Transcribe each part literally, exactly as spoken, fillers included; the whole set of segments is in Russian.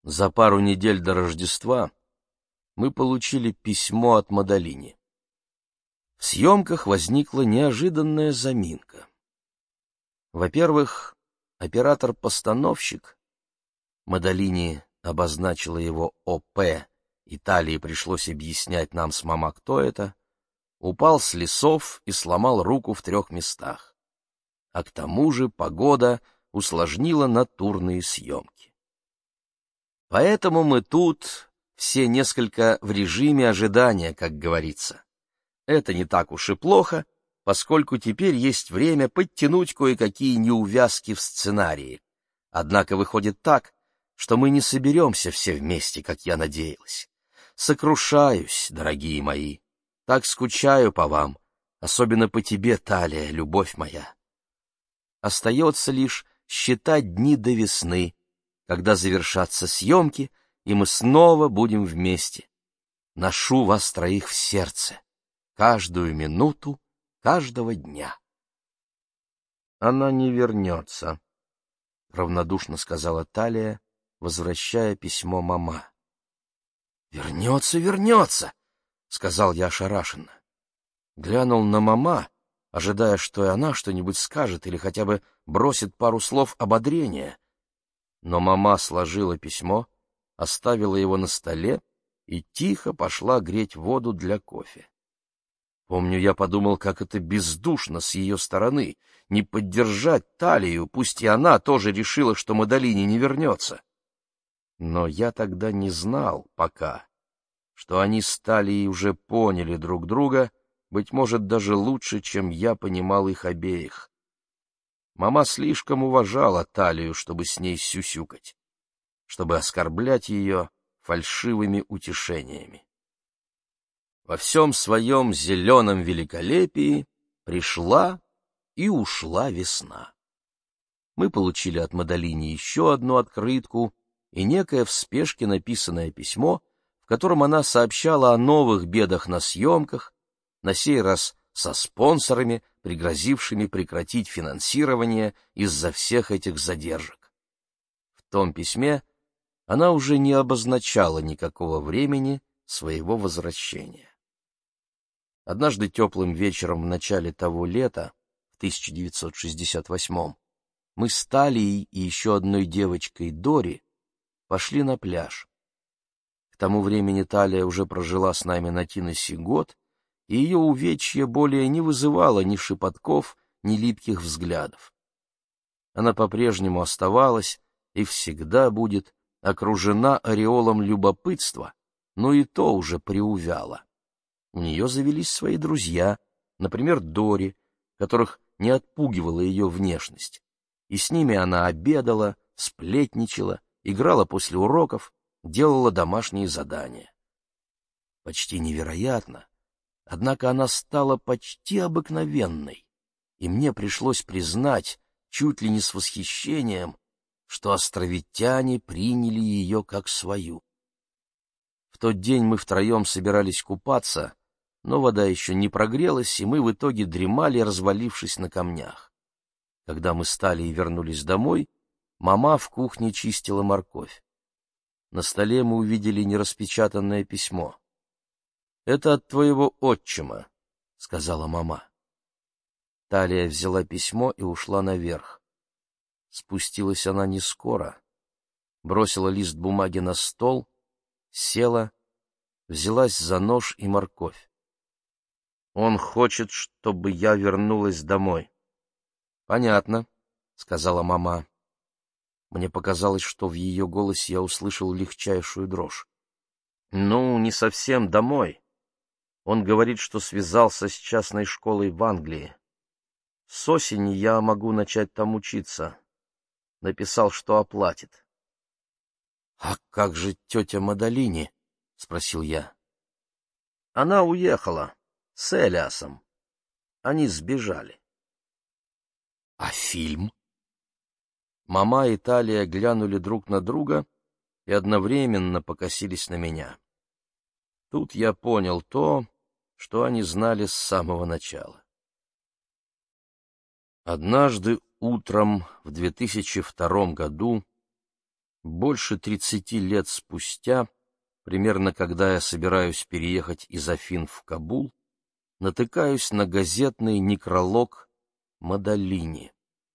За пару недель до Рождества мы получили письмо от Мадалини. В съемках возникла неожиданная заминка. Во-первых, оператор-постановщик, Мадалини обозначила его О П, Италии пришлось объяснять нам с мама, кто это, упал с лесов и сломал руку в трех местах. А к тому же погода усложнила натурные съемки. Поэтому мы тут все несколько в режиме ожидания, как говорится. Это не так уж и плохо, поскольку теперь есть время подтянуть кое-какие неувязки в сценарии. Однако выходит так, что мы не соберемся все вместе, как я надеялась. Сокрушаюсь, дорогие мои, так скучаю по вам, особенно по тебе, Талия, любовь моя. Остается лишь считать дни до весны, когда завершатся съемки, и мы снова будем вместе. Ношу вас троих в сердце, каждую минуту, каждого дня. Она не вернется, — равнодушно сказала Талия, возвращая письмо мама. «Вернется, вернется!» — сказал я ошарашенно. Глянул на мама, ожидая, что и она что-нибудь скажет или хотя бы бросит пару слов ободрения. Но мама сложила письмо, оставила его на столе и тихо пошла греть воду для кофе. Помню, я подумал, как это бездушно с ее стороны — не поддержать Талию, пусть и она тоже решила, что Мадалини не вернется. Но я тогда не знал пока, что они с Талией уже поняли друг друга, быть может, даже лучше, чем я понимал их обеих. Мама слишком уважала Талию, чтобы с ней сюсюкать, чтобы оскорблять ее фальшивыми утешениями. Во всем своем зеленом великолепии пришла и ушла весна. Мы получили от Мадалини еще одну открытку и некое в спешке написанное письмо, в котором она сообщала о новых бедах на съемках, на сей раз со спонсорами, пригрозившими прекратить финансирование из-за всех этих задержек. В том письме она уже не обозначала никакого времени своего возвращения. Однажды теплым вечером в начале того лета, в тысяча девятьсот шестьдесят восьмом, мы с Талией и еще одной девочкой Дори пошли на пляж. К тому времени Талия уже прожила с нами на Тиносе год, и ее увечье более не вызывало ни шепотков, ни липких взглядов. Она по-прежнему оставалась и всегда будет окружена ореолом любопытства, но и то уже приувяла. У нее завелись свои друзья, например, Дори, которых не отпугивала ее внешность, и с ними она обедала, сплетничала, играла после уроков, делала домашние задания. Почти невероятно, однако она стала почти обыкновенной, и мне пришлось признать, чуть ли не с восхищением, что островитяне приняли ее как свою. В тот день мы втроем собирались купаться, но вода еще не прогрелась, и мы в итоге дремали, развалившись на камнях. Когда мы с Талией вернулись домой, мама в кухне чистила морковь. На столе мы увидели нераспечатанное письмо. — Это от твоего отчима, — сказала мама. Талия взяла письмо и ушла наверх. Спустилась она не скоро, бросила лист бумаги на стол, села, взялась за нож и морковь. Он хочет, чтобы я вернулась домой. — Понятно, — сказала мама. Мне показалось, что в ее голосе я услышал легчайшую дрожь. — Ну, не совсем домой. Он говорит, что связался с частной школой в Англии. С осени я могу начать там учиться. Написал, что оплатит. — А как же тетя Мадалини? — спросил я. — Она уехала. С Элиасом. Они сбежали. — А фильм? Мама и Талия глянули друг на друга и одновременно покосились на меня. Тут я понял то, что они знали с самого начала. Однажды утром в две тысячи втором году Больше тридцати лет спустя, примерно когда я собираюсь переехать из Афин в Кабул, натыкаюсь на газетный некролог Мадалини.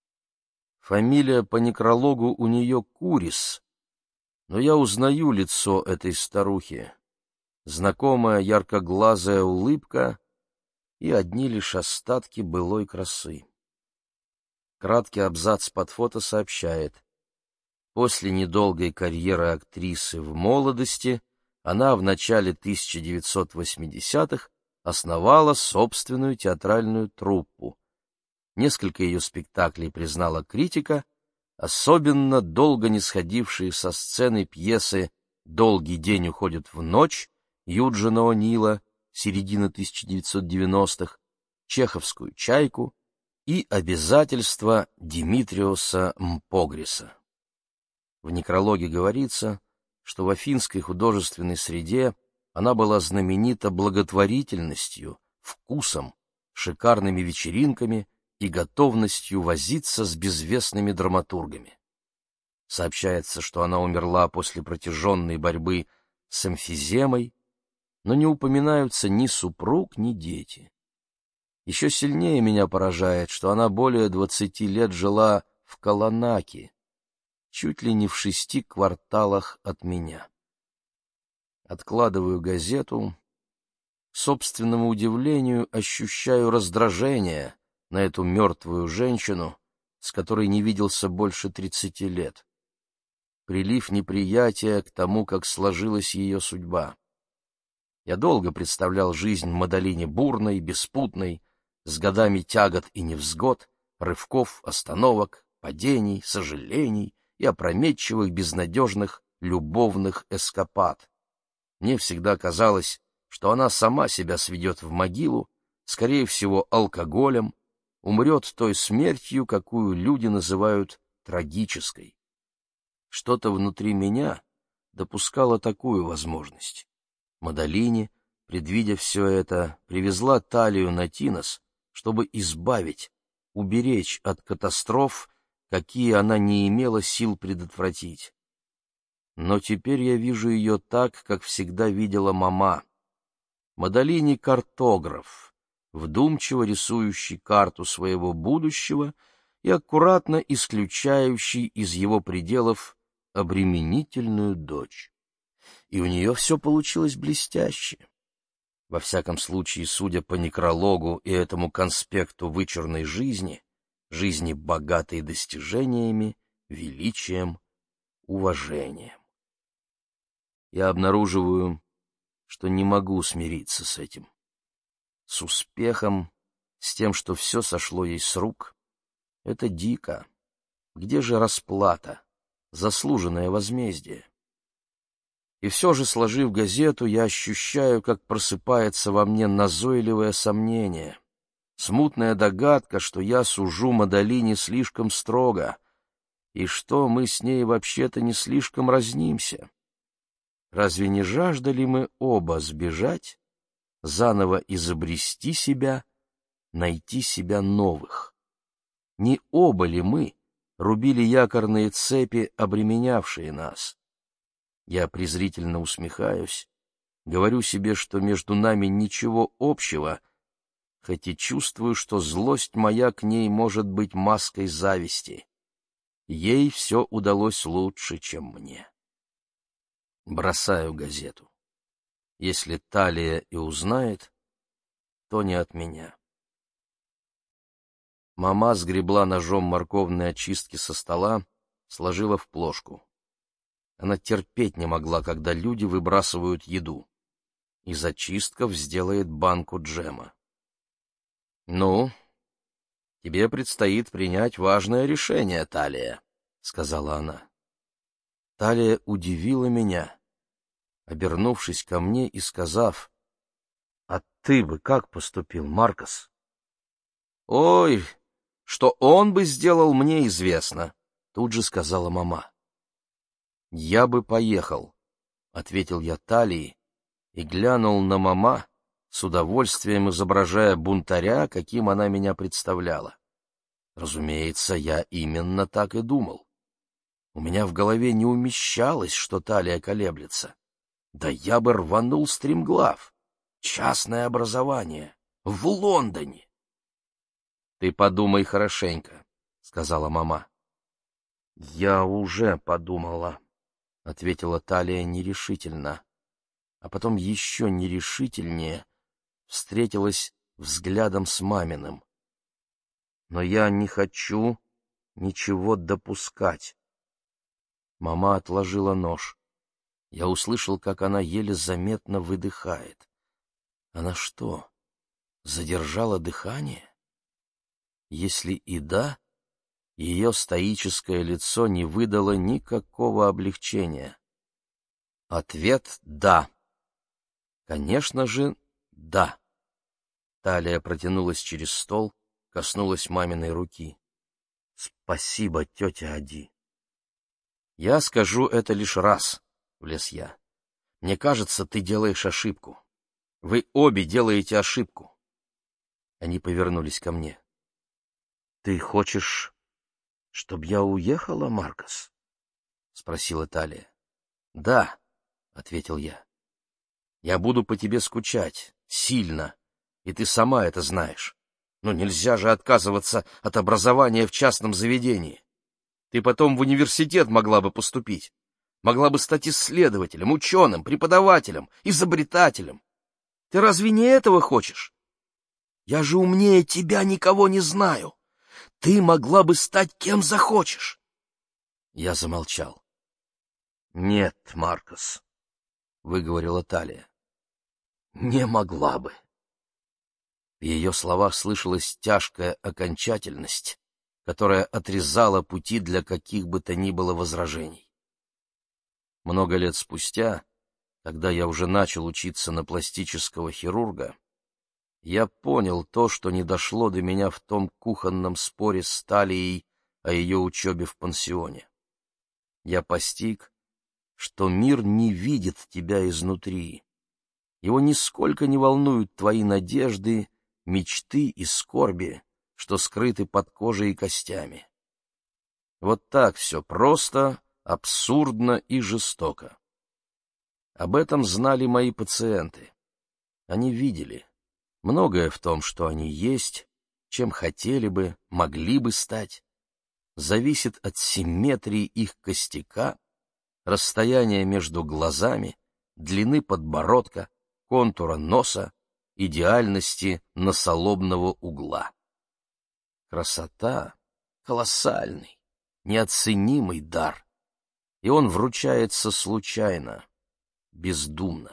Фамилия по некрологу у нее Курис, но я узнаю лицо этой старухи. Знакомая яркоглазая улыбка и одни лишь остатки былой красы. Краткий абзац под фото сообщает: после недолгой карьеры актрисы в молодости она в начале тысяча девятьсот восьмидесятых основала собственную театральную труппу. Несколько ее спектаклей признала критика, особенно долго не сходившие со сцены пьесы «Долгий день уходит в ночь» Юджина О'Нила, середина тысяча девятьсот девяностых, чеховскую «Чайку» и обязательства Димитриоса Мпогриса. В некрологе говорится, что в афинской художественной среде она была знаменита благотворительностью, вкусом, шикарными вечеринками и готовностью возиться с безвестными драматургами. Сообщается, что она умерла после протяженной борьбы с эмфиземой, но не упоминаются ни супруг, ни дети. Еще сильнее меня поражает, что она более двадцати лет жила в Колонаке, чуть ли не в шести кварталах от меня. Откладываю газету. К собственному удивлению ощущаю раздражение на эту мертвую женщину, с которой не виделся больше тридцати лет. Прилив неприятия к тому, как сложилась ее судьба. Я долго представлял жизнь Мадалини бурной, беспутной, с годами тягот и невзгод, рывков, остановок, падений, сожалений и опрометчивых, безнадежных любовных эскапад. Мне всегда казалось, что она сама себя сведет в могилу, скорее всего, алкоголем, умрет той смертью, какую люди называют трагической. Что-то внутри меня допускало такую возможность. Мадалини, предвидя все это, привезла Талию на Тинос, чтобы избавить, уберечь от катастроф, какие она не имела сил предотвратить. Но теперь я вижу ее так, как всегда видела мама. Мадалини — картограф, вдумчиво рисующий карту своего будущего и аккуратно исключающий из его пределов обременительную дочь. И у нее все получилось блестяще. Во всяком случае, судя по некрологу и этому конспекту вычурной жизни, жизни, богатой достижениями, величием, уважением. Я обнаруживаю, что не могу смириться с этим. С успехом, с тем, что все сошло ей с рук. Это дико. Где же расплата, заслуженное возмездие? И все же, сложив газету, я ощущаю, как просыпается во мне назойливое сомнение, смутная догадка, что я сужу Мадалини слишком строго, и что мы с ней вообще-то не слишком разнимся. Разве не жаждали мы оба сбежать, заново изобрести себя, найти себя новых? Не оба ли мы рубили якорные цепи, обременявшие нас? Я презрительно усмехаюсь, говорю себе, что между нами ничего общего, хоть и чувствую, что злость моя к ней может быть маской зависти. Ей все удалось лучше, чем мне. Бросаю газету. Если Талия и узнает, то не от меня. Мама сгребла ножом морковные очистки со стола, сложила в плошку. Она терпеть не могла, когда люди выбрасывают еду. Из очистков сделает банку джема. — Ну, тебе предстоит принять важное решение, Талия, — сказала она. Талия удивила меня, обернувшись ко мне и сказав: — А ты бы как поступил, Маркос? — Ой, что он бы сделал, мне известно, — тут же сказала мама. — Я бы поехал, — ответил я Талии и глянул на мама, с удовольствием изображая бунтаря, каким она меня представляла. Разумеется, я именно так и думал. У меня в голове не умещалось, что талия колеблется. Да я бы рванул стремглав. Частное образование. В Лондоне. — Ты подумай хорошенько, — сказала мама. — Я уже подумала, — ответила Талия нерешительно, а потом еще нерешительнее встретилась взглядом с маминым. Но я не хочу ничего допускать. Мама отложила нож. Я услышал, как она еле заметно выдыхает. Она что, задержала дыхание? Если и да, ее стоическое лицо не выдало никакого облегчения. Ответ — да. Конечно же, да. Талия протянулась через стол, коснулась маминой руки. — Спасибо, тетя Ади. — Я скажу это лишь раз, — влез я. — Мне кажется, ты делаешь ошибку. Вы обе делаете ошибку. Они повернулись ко мне. — Ты хочешь, чтоб я уехала, Маркос? — спросила Талия. — Да, — ответил я. — Я буду по тебе скучать, сильно, и ты сама это знаешь. Но нельзя же отказываться от образования в частном заведении. Ты потом в университет могла бы поступить, могла бы стать исследователем, ученым, преподавателем, изобретателем. Ты разве не этого хочешь? Я же умнее тебя никого не знаю. Ты могла бы стать кем захочешь. Я замолчал. — Нет, Маркос, — выговорила Талия. — Не могла бы. В ее словах слышалась тяжкая окончательность, которая отрезала пути для каких бы то ни было возражений. Много лет спустя, когда я уже начал учиться на пластического хирурга, я понял то, что не дошло до меня в том кухонном споре с Талией о ее учебе в пансионе. Я постиг, что мир не видит тебя изнутри. Его нисколько не волнуют твои надежды, мечты и скорби, что скрыты под кожей и костями. Вот так все просто, абсурдно и жестоко. Об этом знали мои пациенты. Они видели. Многое в том, что они есть, чем хотели бы, могли бы стать, зависит от симметрии их костяка, расстояния между глазами, длины подбородка, контура носа, идеальности носолобного угла. Красота — колоссальный, неоценимый дар, и он вручается случайно, бездумно.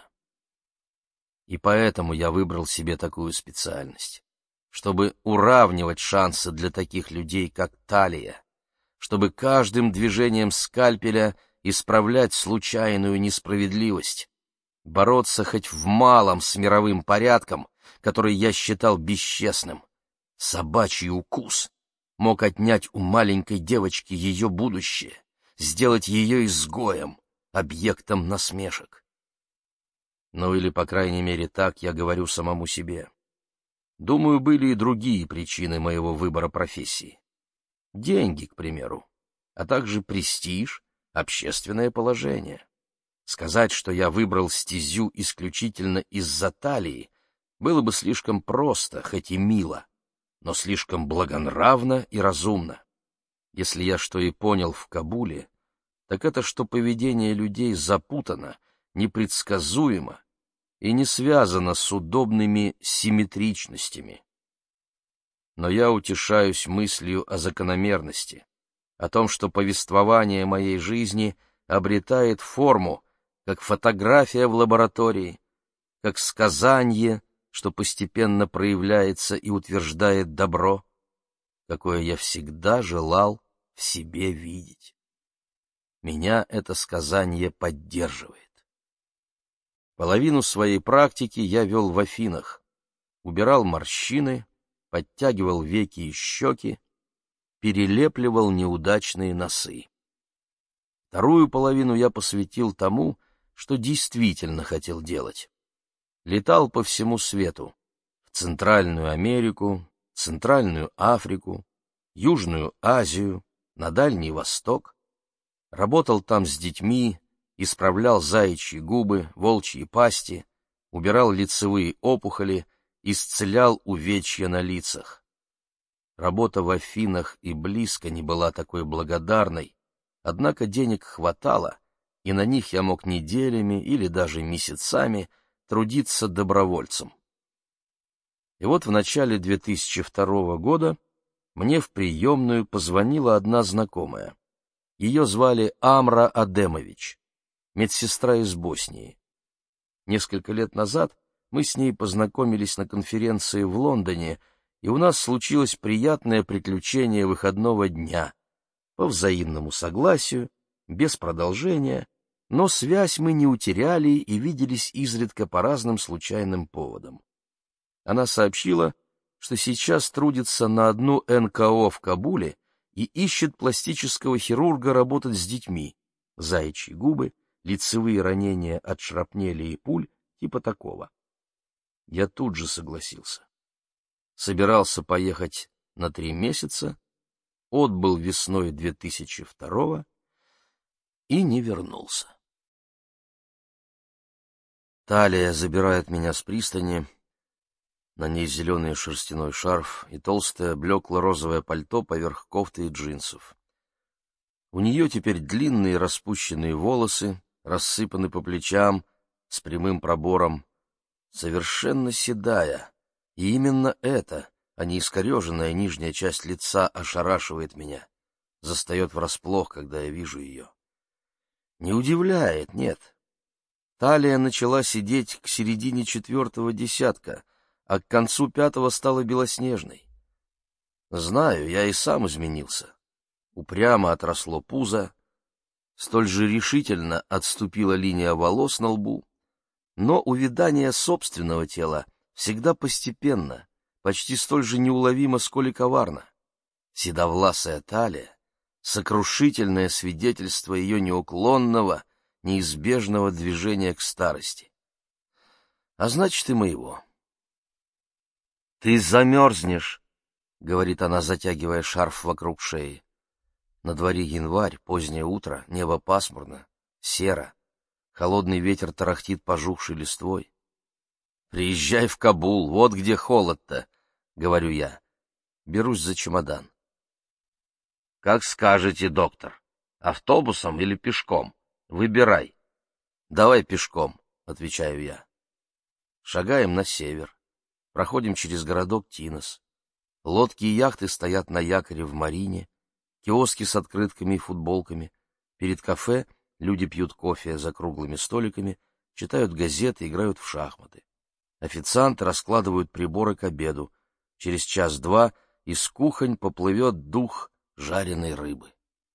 И поэтому я выбрал себе такую специальность, чтобы уравнивать шансы для таких людей, как Талия, чтобы каждым движением скальпеля исправлять случайную несправедливость, бороться хоть в малом с мировым порядком, который я считал бесчестным. Собачий укус мог отнять у маленькой девочки ее будущее, сделать ее изгоем, объектом насмешек. Ну или, по крайней мере, так я говорю самому себе. Думаю, были и другие причины моего выбора профессии. Деньги, к примеру, а также престиж, общественное положение. Сказать, что я выбрал стезю исключительно из-за Талии, было бы слишком просто, хоть и мило, но слишком благонравно и разумно. Если я что и понял в Кабуле, так это, что поведение людей запутано, непредсказуемо и не связано с удобными симметричностями. Но я утешаюсь мыслью о закономерности, о том, что повествование моей жизни обретает форму, как фотография в лаборатории, как сказанье, что постепенно проявляется и утверждает добро, какое я всегда желал в себе видеть. Меня это сказанье поддерживает. Половину своей практики я вел в Афинах, убирал морщины, подтягивал веки и щеки, перелепливал неудачные носы. Вторую половину я посвятил тому, что действительно хотел делать. Летал по всему свету, в Центральную Америку, Центральную Африку, Южную Азию, на Дальний Восток. Работал там с детьми, исправлял заячьи губы, волчьи пасти, убирал лицевые опухоли, исцелял увечья на лицах. Работа в Афинах и близко не была такой благодарной, однако денег хватало, и на них я мог неделями или даже месяцами трудиться добровольцем. И вот в начале две тысячи второго года мне в приемную позвонила одна знакомая. Ее звали Амра Адемович, медсестра из Боснии. Несколько лет назад мы с ней познакомились на конференции в Лондоне, и у нас случилось приятное приключение выходного дня. По взаимному согласию, без продолжения, но связь мы не утеряли и виделись изредка по разным случайным поводам. Она сообщила, что сейчас трудится на одну эн ка о в Кабуле и ищет пластического хирурга работать с детьми, заячьи губы, лицевые ранения от шрапнели и пуль, типа такого. Я тут же согласился. Собирался поехать на три месяца, отбыл весной две тысячи второго и не вернулся. Талия забирает меня с пристани. На ней зеленый шерстяной шарф и толстое блекло-розовое пальто поверх кофты и джинсов. У нее теперь длинные распущенные волосы, рассыпаны по плечам, с прямым пробором, совершенно седая, и именно это, а не искореженная нижняя часть лица, ошарашивает меня, застает врасплох, когда я вижу ее. Не удивляет, нет. Талия начала сидеть к середине четвертого десятка, а к концу пятого стала белоснежной. Знаю, я и сам изменился. Упрямо отросло пузо, столь же решительно отступила линия волос на лбу, но увядание собственного тела всегда постепенно, почти столь же неуловимо, сколь и коварно. Седовласая Талия — сокрушительное свидетельство ее неуклонного, неизбежного движения к старости. А значит, и моего. — Ты замерзнешь, — говорит она, затягивая шарф вокруг шеи. На дворе январь, позднее утро, небо пасмурно, серо, холодный ветер тарахтит пожухшей листвой. — Приезжай в Кабул, вот где холод-то, — говорю я. Берусь за чемодан. — Как скажете, доктор, автобусом или пешком? Выбирай. — Давай пешком, — отвечаю я. Шагаем на север. Проходим через городок Тинос. Лодки и яхты стоят на якоре в марине, киоски с открытками и футболками. Перед кафе люди пьют кофе за круглыми столиками, читают газеты, играют в шахматы. Официанты раскладывают приборы к обеду. Через час-два из кухонь поплывет дух жареной рыбы.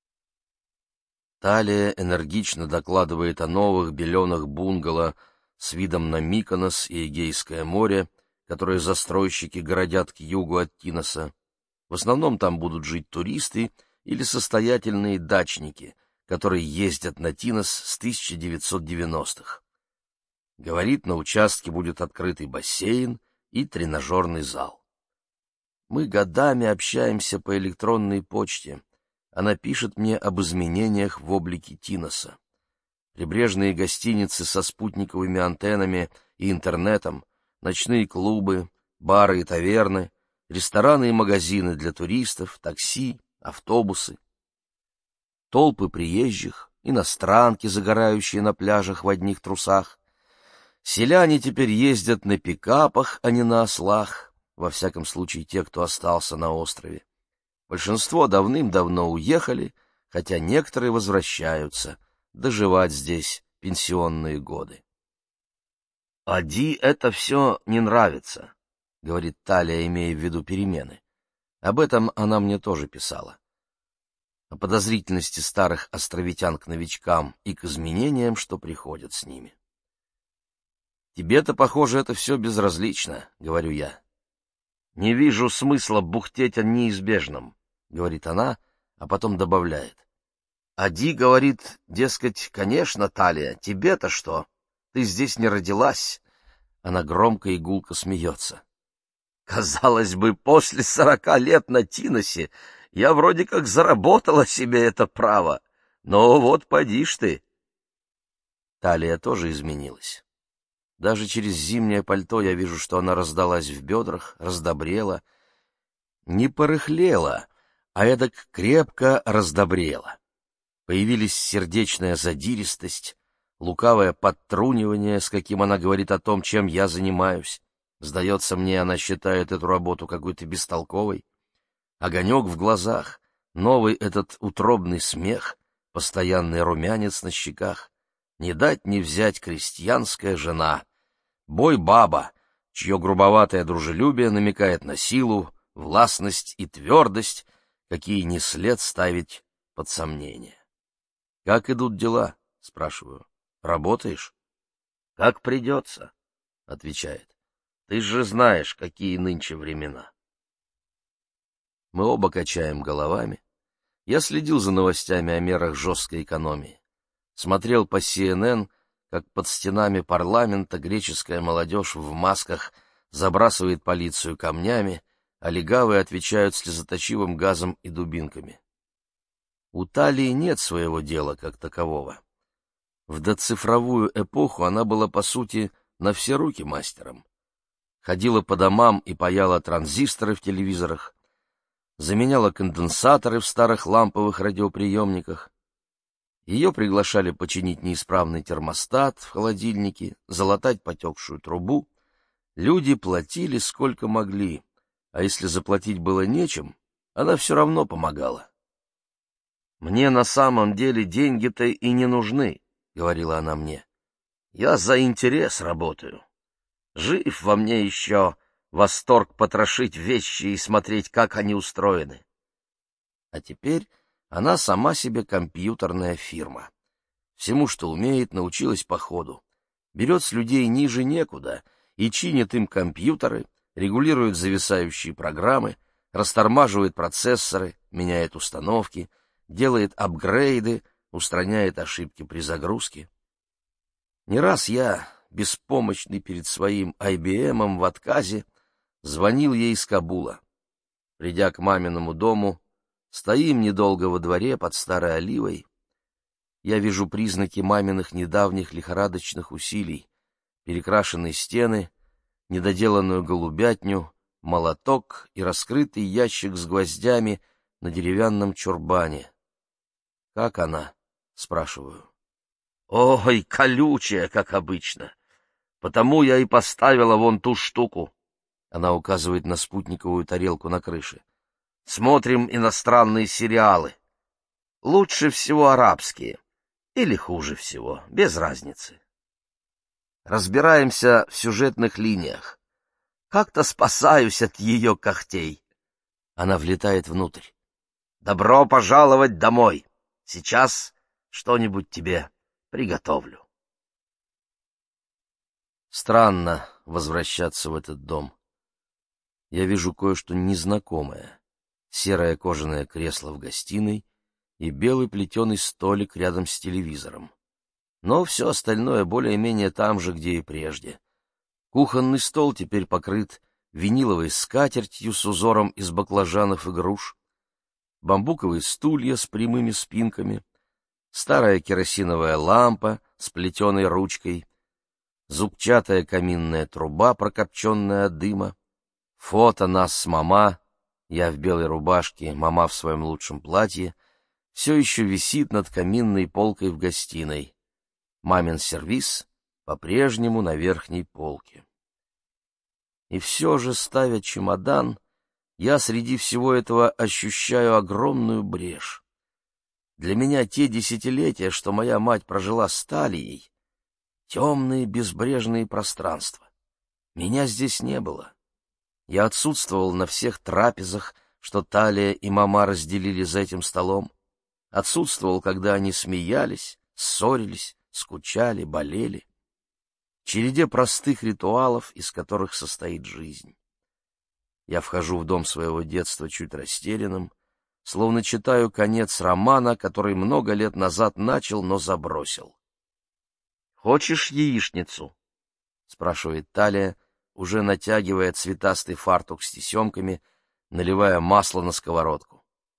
Талия энергично докладывает о новых беленых бунгало с видом на Миконос и Эгейское море, которые застройщики городят к югу от Тиноса. В основном там будут жить туристы или состоятельные дачники, которые ездят на Тинос с тысяча девятьсот девяностых. Говорит, на участке будет открытый бассейн и тренажерный зал. Мы годами общаемся по электронной почте. Она пишет мне об изменениях в облике Тиноса. Прибрежные гостиницы со спутниковыми антеннами и интернетом, ночные клубы, бары и таверны, рестораны и магазины для туристов, такси, автобусы. Толпы приезжих, иностранки, загорающие на пляжах в одних трусах. Селяне теперь ездят на пикапах, а не на ослах, во всяком случае те, кто остался на острове. Большинство давным-давно уехали, хотя некоторые возвращаются доживать здесь пенсионные годы. «Ади это все не нравится», — говорит Талия, имея в виду перемены. Об этом она мне тоже писала. О подозрительности старых островитян к новичкам и к изменениям, что приходят с ними. «Тебе-то, похоже, это все безразлично», — говорю я. «Не вижу смысла бухтеть о неизбежном», — говорит она, а потом добавляет. «Ади говорит, дескать, конечно, Талия, тебе-то что? Ты здесь не родилась». Она громко и гулко смеется. «Казалось бы, после сорока лет на Тиносе я вроде как заработала себе это право. Но вот поди ж ты. Талия тоже изменилась. Даже через зимнее пальто я вижу, что она раздалась в бедрах, раздобрела. Не порыхлела, а эдак крепко раздобрела. Появились сердечная задиристость, лукавое подтрунивание, с каким она говорит о том, чем я занимаюсь. Сдается мне, она считает эту работу какой-то бестолковой. Огонек в глазах, новый этот утробный смех, постоянный румянец на щеках. Не дать не взять крестьянская жена. Бой-баба, чье грубоватое дружелюбие намекает на силу, властность и твердость, какие не след ставить под сомнение. — Как идут дела? — спрашиваю. — Работаешь? — Как придется, — отвечает. — Ты же знаешь, какие нынче времена. Мы оба качаем головами. Я следил за новостями о мерах жесткой экономии. Смотрел по си эн эн, как под стенами парламента греческая молодежь в масках забрасывает полицию камнями, а легавые отвечают слезоточивым газом и дубинками. У Талии нет своего дела как такового. В доцифровую эпоху она была, по сути, на все руки мастером. Ходила по домам и паяла транзисторы в телевизорах, заменяла конденсаторы в старых ламповых радиоприемниках. Ее приглашали починить неисправный термостат в холодильнике, залатать потекшую трубу. Люди платили сколько могли, а если заплатить было нечем, она все равно помогала. «Мне на самом деле деньги-то и не нужны», — говорила она мне. «Я за интерес работаю. Жив во мне еще восторг потрошить вещи и смотреть, как они устроены». А теперь она сама себе компьютерная фирма. Всему, что умеет, научилась по ходу. Берет с людей ниже некуда и чинит им компьютеры, регулирует зависающие программы, растормаживает процессоры, меняет установки, делает апгрейды, устраняет ошибки при загрузке. Не раз я, беспомощный перед своим ай би эм в отказе, звонил ей из Кабула. Придя к маминому дому, стоим недолго во дворе под старой оливой. Я вижу признаки маминых недавних лихорадочных усилий: перекрашенные стены, недоделанную голубятню, молоток и раскрытый ящик с гвоздями на деревянном чурбане. «Как она?» — спрашиваю. «Ой, колючая, как обычно. Потому я и поставила вон ту штуку». Она указывает на спутниковую тарелку на крыше. «Смотрим иностранные сериалы. Лучше всего арабские. Или хуже всего, без разницы. Разбираемся в сюжетных линиях. Как-то спасаюсь от ее когтей». Она влетает внутрь. «Добро пожаловать домой. Сейчас что-нибудь тебе приготовлю». Странно возвращаться в этот дом. Я вижу кое-что незнакомое. Серое кожаное кресло в гостиной и белый плетеный столик рядом с телевизором. Но все остальное более-менее там же, где и прежде. Кухонный стол теперь покрыт виниловой скатертью с узором из баклажанов и груш, бамбуковые стулья с прямыми спинками, старая керосиновая лампа с плетеной ручкой, зубчатая каминная труба, прокопченная от дыма, фото нас с мама, я в белой рубашке, мама в своем лучшем платье, все еще висит над каминной полкой в гостиной. Мамин сервиз по-прежнему на верхней полке. И все же, ставя чемодан, я среди всего этого ощущаю огромную брешь. Для меня те десятилетия, что моя мать прожила с Талией, темные безбрежные пространства. Меня здесь не было. Я отсутствовал на всех трапезах, что Талия и мама разделили за этим столом. Отсутствовал, когда они смеялись, ссорились, скучали, болели. В череде простых ритуалов, из которых состоит жизнь. Я вхожу в дом своего детства чуть растерянным, словно читаю конец романа, который много лет назад начал, но забросил. «Хочешь яичницу?» — спрашивает Талия, уже натягивая цветастый фартук с тесемками, наливая масло на сковородку.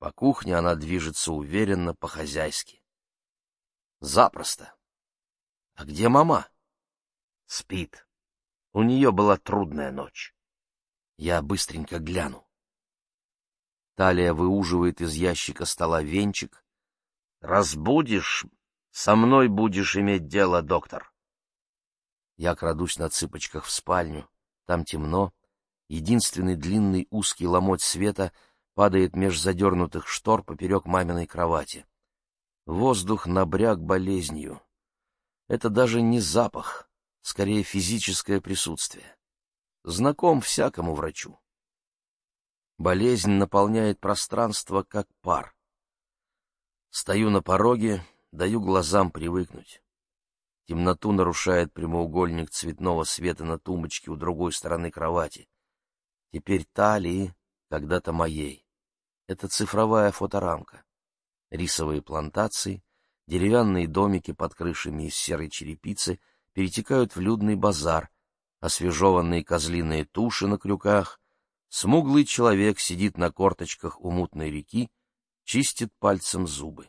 По кухне она движется уверенно, по-хозяйски. Запросто. А где мама? Спит. У нее была трудная ночь. Я быстренько гляну. Талия выуживает из ящика стола венчик. Разбудишь, со мной будешь иметь дело, доктор. Я крадусь на цыпочках в спальню. Там темно. Единственный длинный узкий ломоть света падает меж задернутых штор поперек маминой кровати. Воздух набряк болезнью. Это даже не запах, скорее физическое присутствие. Знаком всякому врачу. Болезнь наполняет пространство, как пар. Стою на пороге, даю глазам привыкнуть. Темноту нарушает прямоугольник цветного света на тумбочке у другой стороны кровати. Теперь Талии, когда-то моей. Это цифровая фоторамка. Рисовые плантации, деревянные домики под крышами из серой черепицы перетекают в людный базар, освежеванные козлиные туши на крюках. Смуглый человек сидит на корточках у мутной реки, чистит пальцем зубы.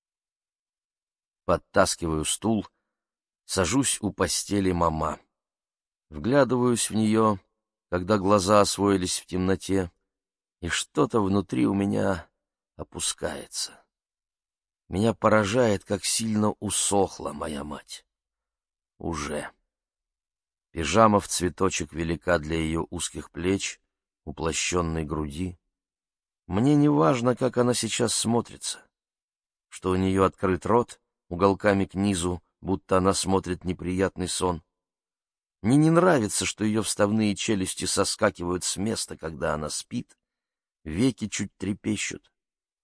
Подтаскиваю стул, сажусь у постели мама. Вглядываюсь в нее, когда глаза освоились в темноте, и что-то внутри у меня опускается. Меня поражает, как сильно усохла моя мать. Уже. Пижама в цветочек велика для ее узких плеч, уплощенной груди. Мне не важно, как она сейчас смотрится, что у нее открыт рот уголками к низу, будто она смотрит неприятный сон. Мне не нравится, что ее вставные челюсти соскакивают с места, когда она спит, веки чуть трепещут.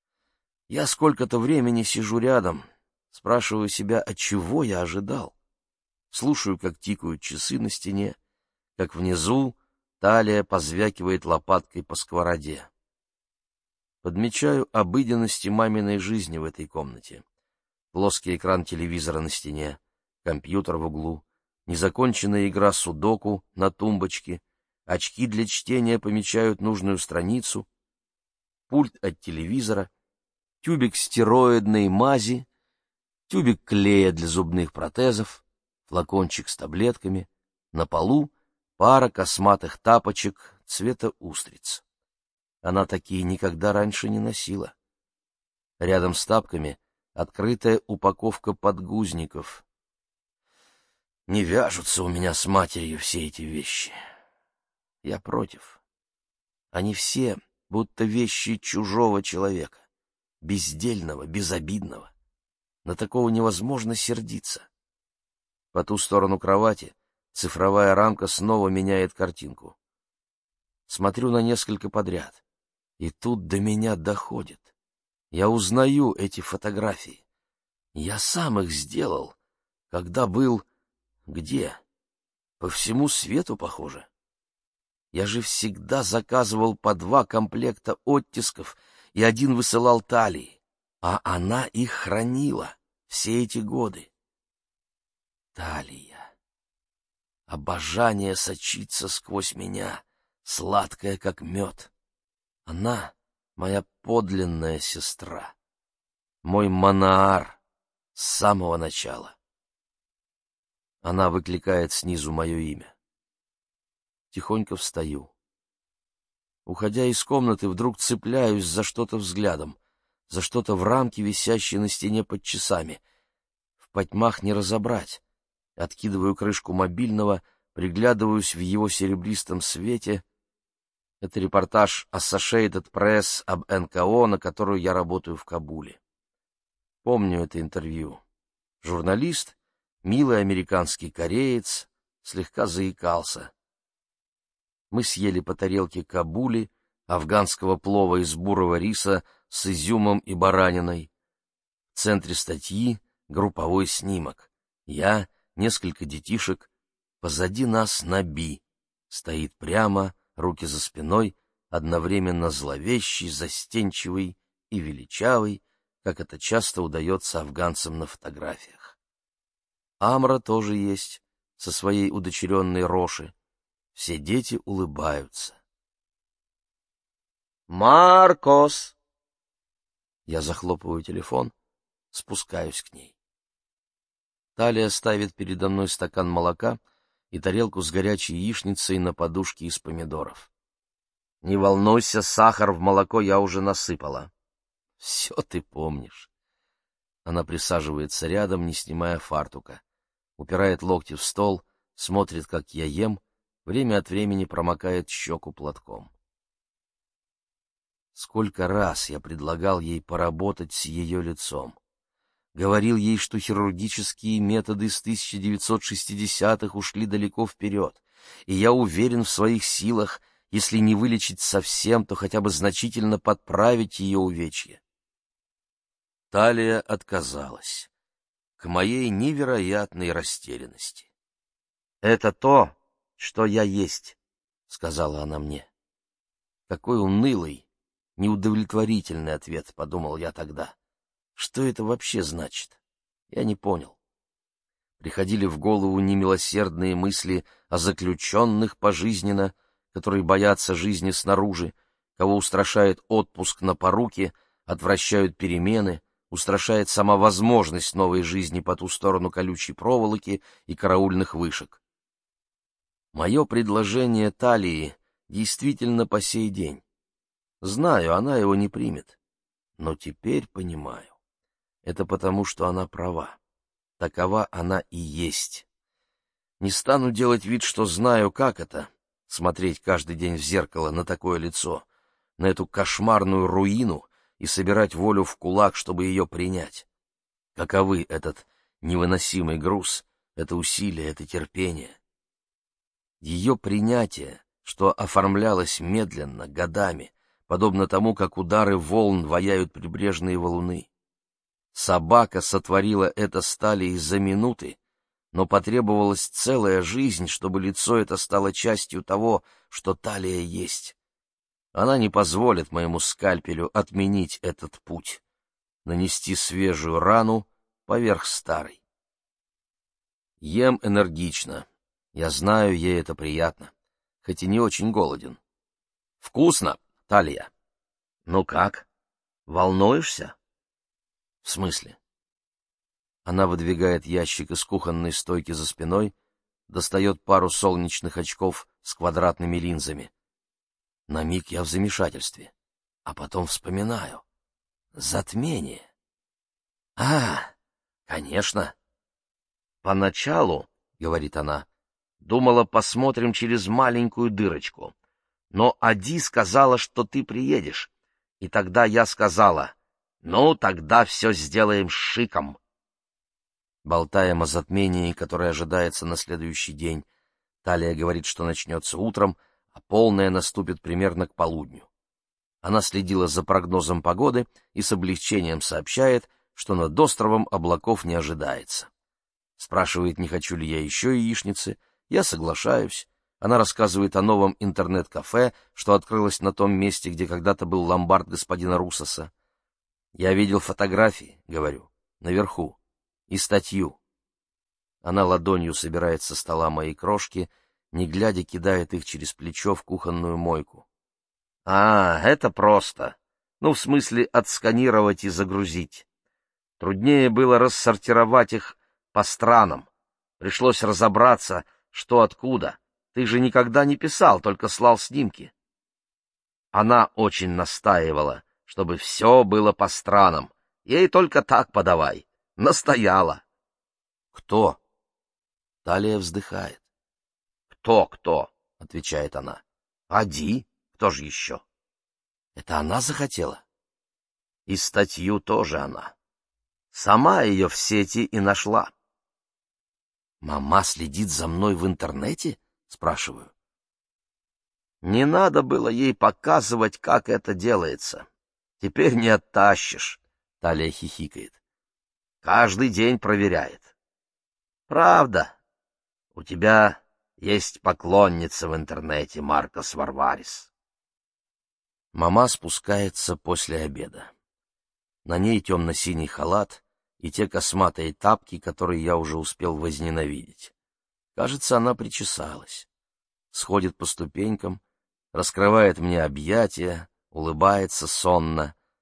Я сколько-то времени сижу рядом, спрашиваю себя, от чего я ожидал. Слушаю, как тикают часы на стене, как внизу Талия позвякивает лопаткой по сковороде. Подмечаю обыденности маминой жизни в этой комнате. Плоский экран телевизора на стене, компьютер в углу, незаконченная игра судоку на тумбочке, очки для чтения помечают нужную страницу, пульт от телевизора, тюбик стероидной мази, тюбик клея для зубных протезов, флакончик с таблетками, на полу пара косматых тапочек цвета устриц. Она такие никогда раньше не носила. Рядом с тапками открытая упаковка подгузников. Не вяжутся у меня с матерью все эти вещи. Я против. Они все будто вещи чужого человека, бездельного, безобидного. На такого невозможно сердиться. По ту сторону кровати цифровая рамка снова меняет картинку. Смотрю на несколько подряд, и тут до меня доходит. Я узнаю эти фотографии. Я сам их сделал, когда был... Где? По всему свету, похоже. Я же всегда заказывал по два комплекта оттисков и один высылал Талии, а она их хранила все эти годы. Талия. Обожание сочится сквозь меня, сладкое, как мед. Она — моя подлинная сестра, мой Манаар с самого начала. Она выкликает снизу мое имя. Тихонько встаю. Уходя из комнаты, вдруг цепляюсь за что-то взглядом, за что-то в рамке, висящей на стене под часами. В потьмах не разобрать. Откидываю крышку мобильного, приглядываюсь в его серебристом свете. Это репортаж Associated Press об эн ка о, на которую я работаю в Кабуле. Помню это интервью. Журналист, милый американский кореец, слегка заикался. Мы съели по тарелке кабули, афганского плова из бурого риса с изюмом и бараниной. В центре статьи групповой снимок. Я, несколько детишек, позади нас Наби, стоит прямо, руки за спиной, одновременно зловещий, застенчивый и величавый, как это часто удается афганцам на фотографиях. Амра тоже есть, со своей удочеренной Роши. Все дети улыбаются. «Маркос!» Я захлопываю телефон, спускаюсь к ней. Талия ставит передо мной стакан молока и тарелку с горячей яичницей на подушке из помидоров. «Не волнуйся, сахар в молоко я уже насыпала». «Все ты помнишь». Она присаживается рядом, не снимая фартука, упирает локти в стол, смотрит, как я ем, время от времени промокает щеку платком. Сколько раз я предлагал ей поработать с ее лицом. Говорил ей, что хирургические методы с тысяча девятьсот шестидесятых ушли далеко вперед, и я уверен в своих силах, если не вылечить совсем, то хотя бы значительно подправить ее увечье. Талия отказалась, к моей невероятной растерянности. «Это то, что я есть», — сказала она мне. Какой унылый, неудовлетворительный ответ, — подумал я тогда. Что это вообще значит? Я не понял. Приходили в голову немилосердные мысли о заключенных пожизненно, которые боятся жизни снаружи, кого устрашает отпуск на поруки, отвращают перемены, устрашает сама возможность новой жизни по ту сторону колючей проволоки и караульных вышек. Мое предложение Талии действительно по сей день. Знаю, она его не примет, но теперь понимаю. Это потому, что она права. Такова она и есть. Не стану делать вид, что знаю, как это — смотреть каждый день в зеркало на такое лицо, на эту кошмарную руину и собирать волю в кулак, чтобы ее принять. Каковы этот невыносимый груз, это усилие, это терпение. Ее принятие, что оформлялось медленно, годами, подобно тому, как удары волн ваяют прибрежные валуны. Собака сотворила это с Талией за минуты, но потребовалась целая жизнь, чтобы лицо это стало частью того, что Талия есть. Она не позволит моему скальпелю отменить этот путь, нанести свежую рану поверх старой. Ем энергично. Я знаю, ей это приятно, хоть и не очень голоден. Вкусно, Талия. Ну как? Волнуешься? В смысле? Она выдвигает ящик из кухонной стойки за спиной, достает пару солнечных очков с квадратными линзами. На миг я в замешательстве, а потом вспоминаю. Затмение. А, конечно. Поначалу, — говорит она, — думала, посмотрим через маленькую дырочку. Но Ади сказала, что ты приедешь, и тогда я сказала: «Ну, тогда все сделаем шиком». Болтаем о затмении, которое ожидается на следующий день. Талия говорит, что начнется утром, а полное наступит примерно к полудню. Она следила за прогнозом погоды и с облегчением сообщает, что над островом облаков не ожидается. Спрашивает, не хочу ли я еще яичницы. Я соглашаюсь. Она рассказывает о новом интернет-кафе, что открылось на том месте, где когда-то был ломбард господина Руссоса. «Я видел фотографии», — говорю, — «наверху, и статью». Она ладонью собирает со стола мои крошки, не глядя кидает их через плечо в кухонную мойку. «А, это просто. Ну, в смысле, отсканировать и загрузить. Труднее было рассортировать их по странам. Пришлось разобраться, что откуда. Ты же никогда не писал, только слал снимки». Она очень настаивала, чтобы все было по странам. Ей только так подавай. Настояла. «Кто?» Талия вздыхает. «Кто-кто?» — отвечает она. «Ади? Кто же еще?» «Это она захотела?» «И статью тоже она. Сама ее в сети и нашла». «Мама следит за мной в интернете?» — спрашиваю. «Не надо было ей показывать, как это делается. Теперь не оттащишь», — Талия хихикает. «Каждый день проверяет». «Правда, у тебя есть поклонница в интернете, Маркос Варварис». Мама спускается после обеда. На ней темно-синий халат и те косматые тапки, которые я уже успел возненавидеть. Кажется, она причесалась. Сходит по ступенькам, раскрывает мне объятия, улыбается сонно.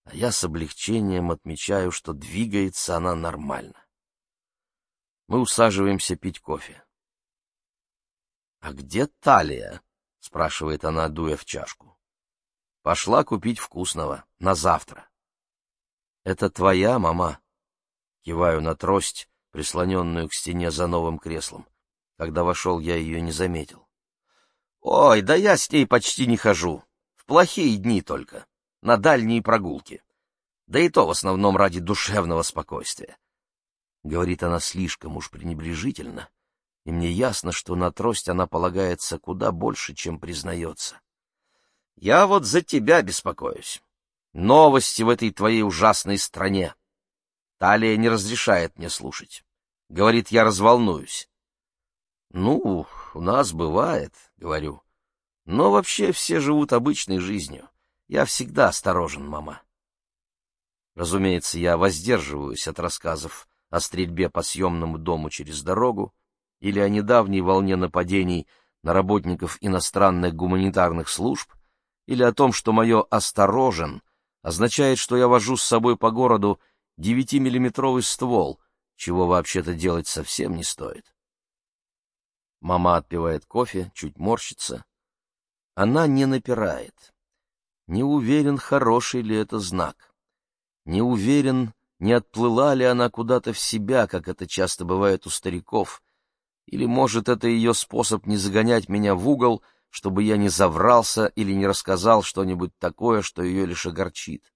а я с облегчением отмечаю, что двигается она нормально. Мы усаживаемся пить кофе. «А где Талия?» — спрашивает она, дуя в чашку. «Пошла купить вкусного. На завтра». «Это твоя мама?» Киваю на трость, прислоненную к стене за новым креслом. Когда вошел, я ее не заметил. «Ой, да я с ней почти не хожу. В плохие дни только. На дальние прогулки. Да и то в основном ради душевного спокойствия». Говорит она слишком уж пренебрежительно, и мне ясно, что на трость она полагается куда больше, чем признается. «Я вот за тебя беспокоюсь. Новости в этой твоей ужасной стране. Талия не разрешает мне слушать. Говорит, я разволнуюсь». «Ну, у нас бывает, — говорю. Но вообще все живут обычной жизнью. Я всегда осторожен, мама». Разумеется, я воздерживаюсь от рассказов о стрельбе по съемному дому через дорогу или о недавней волне нападений на работников иностранных гуманитарных служб, или о том, что мое «осторожен» означает, что я вожу с собой по городу девятимиллиметровый ствол, чего вообще-то делать совсем не стоит. Мама отпивает кофе, чуть морщится. Она не напирает. Не уверен, хороший ли это знак. Не уверен, не отплыла ли она куда-то в себя, как это часто бывает у стариков, или, может, это ее способ не загонять меня в угол, чтобы я не заврался или не рассказал что-нибудь такое, что ее лишь огорчит.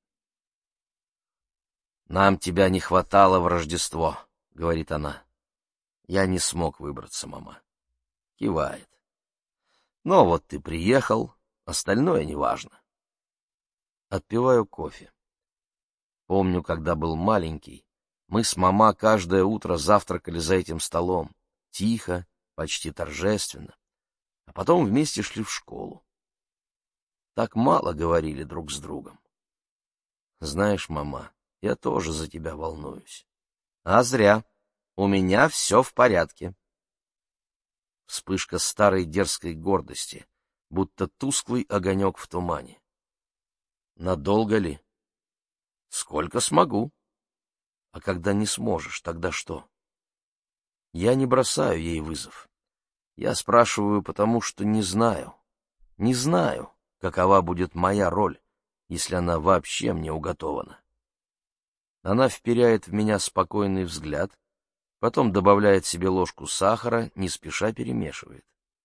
«Нам тебя не хватало в Рождество», — говорит она. «Я не смог выбраться, мама». Кивает. «Но вот ты приехал, остальное неважно». Отпиваю кофе. Помню, когда был маленький, мы с мама каждое утро завтракали за этим столом, тихо, почти торжественно, а потом вместе шли в школу. Так мало говорили друг с другом. Знаешь, мама, я тоже за тебя волнуюсь. А зря. У меня все в порядке. Вспышка старой дерзкой гордости, будто тусклый огонек в тумане. Надолго ли? Сколько смогу. А когда не сможешь, тогда что? Я не бросаю ей вызов. Я спрашиваю, потому что не знаю. Не знаю, какова будет моя роль, если она вообще мне уготована. Она вперяет в меня спокойный взгляд, потом добавляет себе ложку сахара, не спеша перемешивает.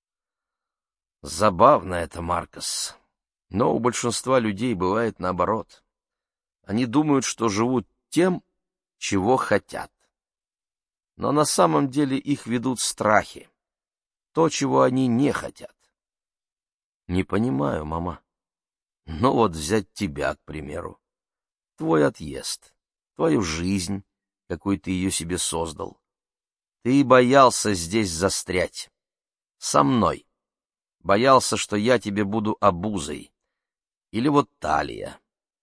Забавно это, Маркос, но у большинства людей бывает наоборот. Они думают, что живут тем, чего хотят. Но на самом деле их ведут страхи, то, чего они не хотят. Не понимаю, мама. Ну вот взять тебя, к примеру. Твой отъезд, твою жизнь, какой ты ее себе создал. Ты боялся здесь застрять. Со мной. Боялся, что я тебе буду обузой. Или вот Талия.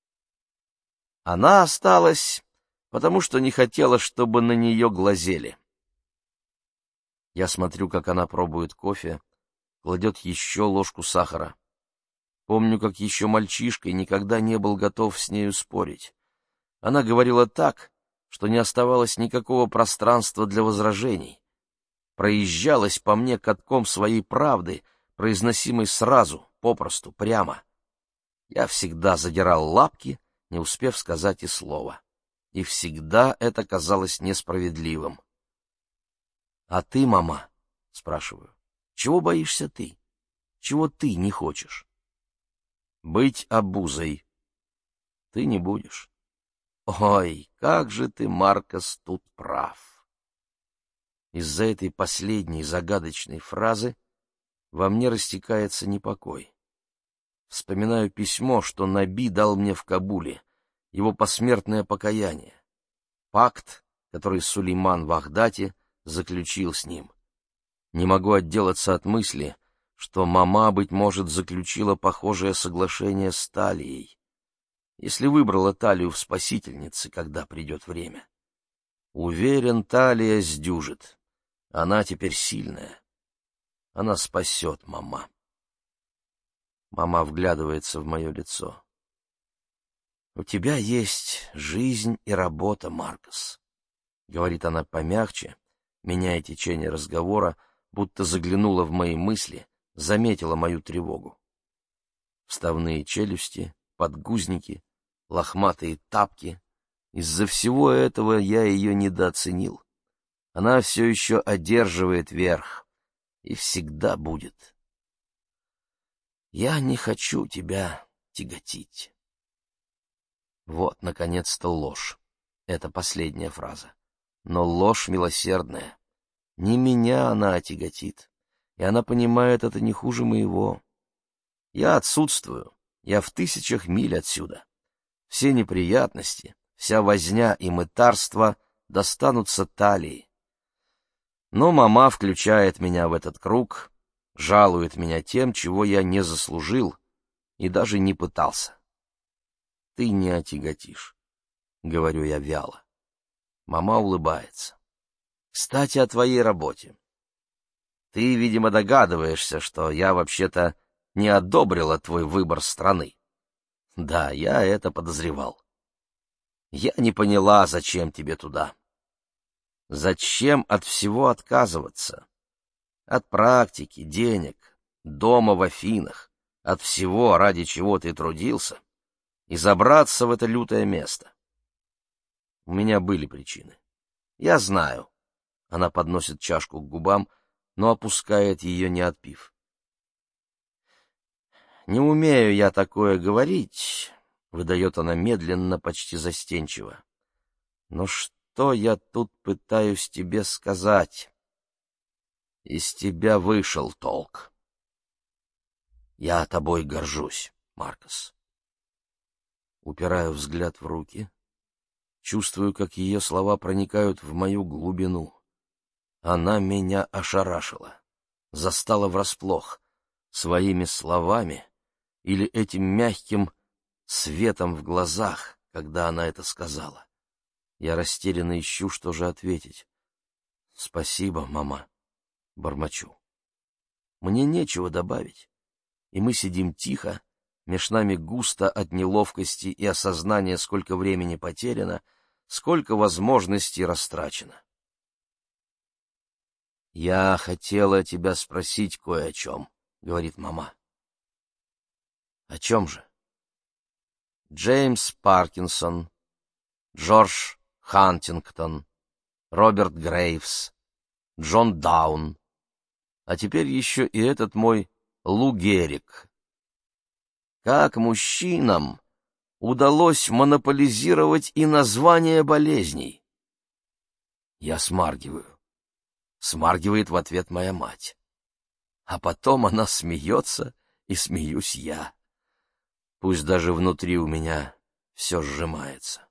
Она осталась, потому что не хотела, чтобы на нее глазели. Я смотрю, как она пробует кофе, кладет еще ложку сахара. Помню, как еще мальчишкой никогда не был готов с нею спорить. Она говорила так, что не оставалось никакого пространства для возражений. Проезжалась по мне катком своей правды, произносимой сразу, попросту, прямо. Я всегда задирал лапки, не успев сказать и слова. И всегда это казалось несправедливым. — А ты, мама, — спрашиваю, — чего боишься ты? Чего ты не хочешь? — Быть обузой. Ты не будешь. Ой, как же ты, Маркос, тут прав. Из-за этой последней загадочной фразы во мне растекается непокой. Вспоминаю письмо, что Наби дал мне в Кабуле, его посмертное покаяние, пакт, который Сулейман Вахдати заключил с ним. Не могу отделаться от мысли, что мама, быть может, заключила похожее соглашение с Талией, если выбрала Талию в спасительнице, когда придет время. Уверен, Талия сдюжит. Она теперь сильная. Она спасет мама. Мама вглядывается в мое лицо. У тебя есть жизнь и работа, Маркос, — говорит она помягче, меняя течение разговора, будто заглянула в мои мысли, заметила мою тревогу. Вставные челюсти, подгузники, лохматые тапки. Из-за всего этого я ее недооценил. Она все еще одерживает верх и всегда будет. Я не хочу тебя тяготить. Вот, наконец-то, ложь. Это последняя фраза. Но ложь милосердная. Не меня она отяготит, и она понимает это не хуже моего. Я отсутствую, я в тысячах миль отсюда. Все неприятности, вся возня и мытарство достанутся Талии. Но мама включает меня в этот круг, жалует меня тем, чего я не заслужил и даже не пытался. Ты не отяготишь, — говорю я вяло. Мама улыбается. Кстати, о твоей работе. Ты, видимо, догадываешься, что я вообще-то не одобрила твой выбор страны. Да, я это подозревал. Я не поняла, зачем тебе туда. Зачем от всего отказываться? От практики, денег, дома в Афинах, от всего, ради чего ты трудился, и забраться в это лютое место. У меня были причины. Я знаю. Она подносит чашку к губам, но опускает ее, не отпив. «Не умею я такое говорить», — выдает она медленно, почти застенчиво. «Но что я тут пытаюсь тебе сказать? Из тебя вышел толк. Я тобой горжусь, Маркос». Упираю взгляд в руки, чувствую, как ее слова проникают в мою глубину. Она меня ошарашила, застала врасплох своими словами или этим мягким светом в глазах, когда она это сказала. Я растерянно ищу, что же ответить. «Спасибо, мама», — бормочу. Мне нечего добавить, и мы сидим тихо, меж нами густо от неловкости и осознания, сколько времени потеряно, сколько возможностей растрачено. «Я хотела тебя спросить кое о чем», — говорит мама. «О чем же?» Джеймс Паркинсон, Джордж Хантингтон, Роберт Грейвс, Джон Даун, а теперь еще и этот мой Лу Геррик. Как мужчинам удалось монополизировать и название болезней? Я смаргиваю. Смаргивает в ответ моя мать. А потом она смеется, и смеюсь я. Пусть даже внутри у меня все сжимается.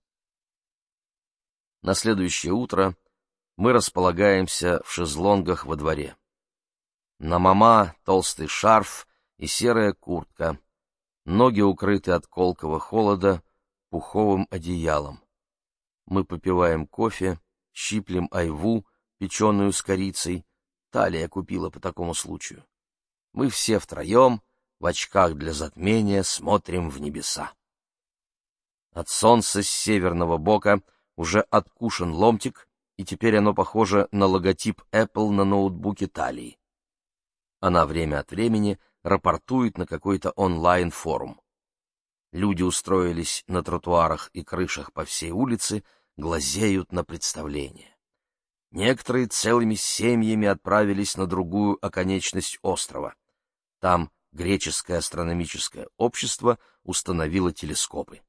На следующее утро мы располагаемся в шезлонгах во дворе. На мама толстый шарф и серая куртка, ноги укрыты от колкого холода пуховым одеялом. Мы попиваем кофе, щиплем айву, печеную с корицей. Талия купила по такому случаю. Мы все втроем, в очках для затмения, смотрим в небеса. От солнца с северного бока уже откушен ломтик, и теперь оно похоже на логотип Apple на ноутбуке Талии. Она время от времени рапортует на какой-то онлайн-форум. Люди устроились на тротуарах и крышах по всей улице, глазеют на представление. Некоторые целыми семьями отправились на другую оконечность острова. Там греческое астрономическое общество установило телескопы.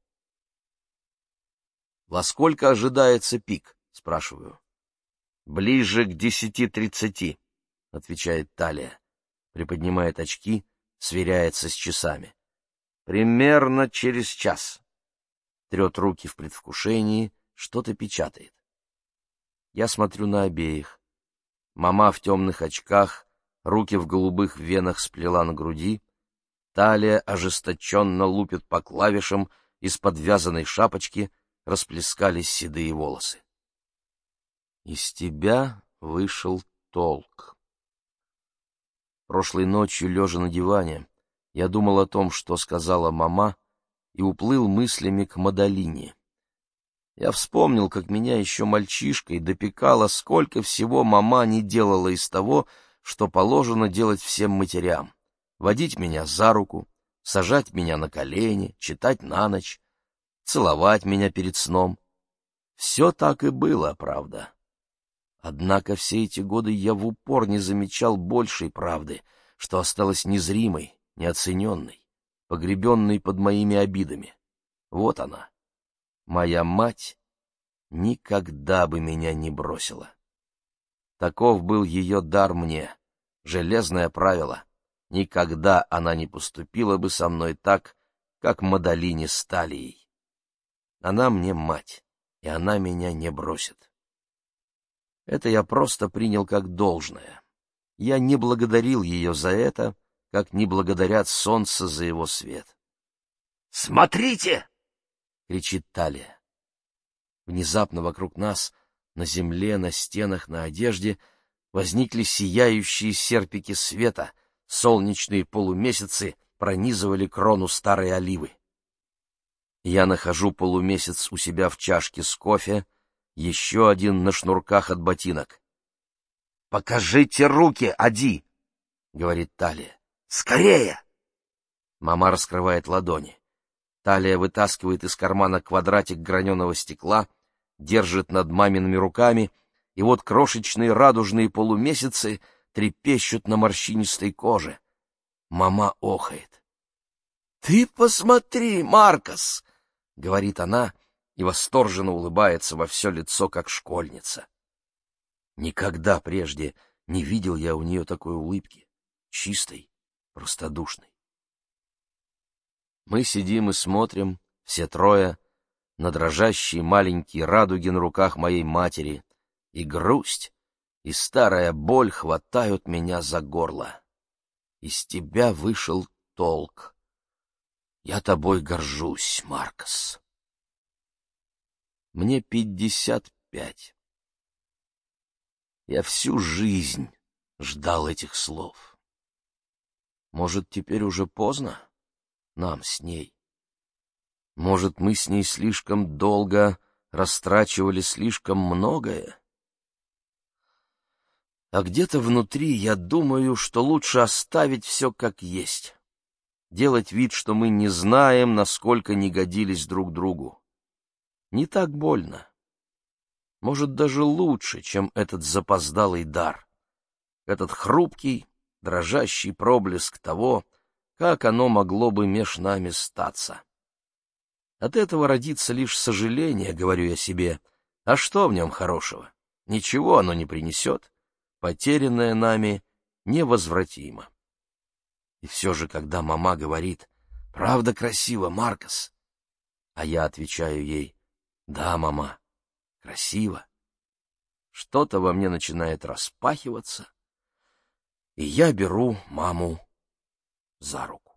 «Во сколько ожидается пик?» — спрашиваю. «Ближе к десяти тридцати», — отвечает Талия. Приподнимает очки, сверяется с часами. «Примерно через час». Трет руки в предвкушении, что-то печатает. Я смотрю на обеих. Мама в темных очках, руки в голубых венах сплела на груди. Талия ожесточенно лупит по клавишам, из подвязанной шапочки расплескались седые волосы. «Из тебя вышел толк». Прошлой ночью, лежа на диване, я думал о том, что сказала мама, и уплыл мыслями к Мадалине. Я вспомнил, как меня еще мальчишкой допекало, сколько всего мама не делала из того, что положено делать всем матерям: водить меня за руку, сажать меня на колени, читать на ночь, целовать меня перед сном. Все так и было, правда. Однако все эти годы я в упор не замечал большей правды, что осталась незримой, неоцененной, погребенной под моими обидами. Вот она. Моя мать никогда бы меня не бросила. Таков был ее дар мне, железное правило. Никогда она не поступила бы со мной так, как Мадалине с Талией. Она мне мать, и она меня не бросит. Это я просто принял как должное. Я не благодарил ее за это, как не благодарят солнце за его свет. «Смотрите!» — кричит Талия. Внезапно вокруг нас, на земле, на стенах, на одежде, возникли сияющие серпики света, солнечные полумесяцы пронизывали крону старой оливы. Я нахожу полумесяц у себя в чашке с кофе, еще один на шнурках от ботинок. «Покажите руки, Ади!» — говорит Талия. «Скорее!» Мама раскрывает ладони. Талия вытаскивает из кармана квадратик граненого стекла, держит над мамиными руками, и вот крошечные радужные полумесяцы трепещут на морщинистой коже. Мама охает. «Ты посмотри, Маркос!» — говорит она и восторженно улыбается во все лицо, как школьница. Никогда прежде не видел я у нее такой улыбки, чистой, простодушной. Мы сидим и смотрим, все трое, на дрожащие маленькие радуги на руках моей матери, и грусть, и старая боль хватают меня за горло. Из тебя вышел толк. Я тобой горжусь, Маркос. Мне пятьдесят пять. Я всю жизнь ждал этих слов. Может, теперь уже поздно? Нам с ней. Может, мы с ней слишком долго растрачивали слишком многое? А где-то внутри я думаю, что лучше оставить все как есть. Делать вид, что мы не знаем, насколько не годились друг другу. Не так больно. Может, даже лучше, чем этот запоздалый дар. Этот хрупкий, дрожащий проблеск того, как оно могло бы меж нами статься. От этого родится лишь сожаление, говорю я себе. А что в нем хорошего? Ничего оно не принесет. Потерянное нами невозвратимо. И все же, когда мама говорит: «Правда красиво, Маркос?» А я отвечаю ей: «Да, мама, красиво». Что-то во мне начинает распахиваться, и я беру маму за руку.